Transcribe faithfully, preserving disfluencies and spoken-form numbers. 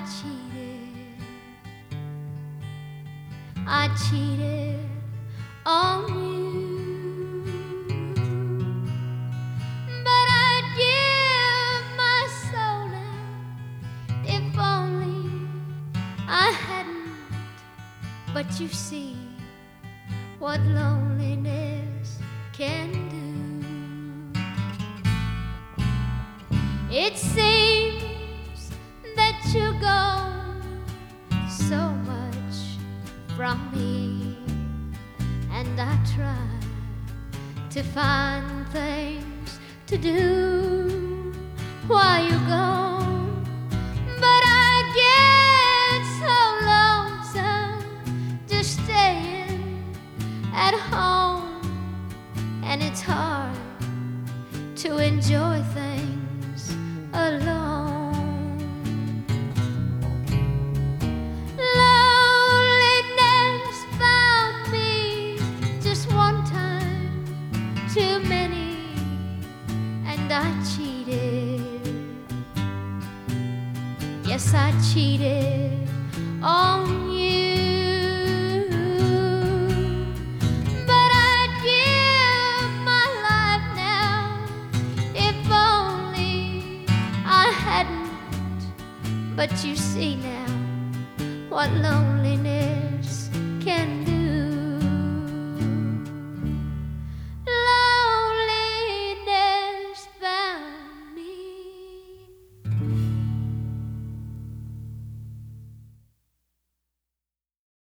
cheated, I cheated on you, but I'd give my soul out if only I hadn't. But you see what loneliness can do. It seems that you're gone so much from me, and I try to find things to do while you're gone, but I get so lonesome just staying at home, and it's hard to enjoy things alone. Loneliness found me just one time too many, and I cheated. Yes, I cheated on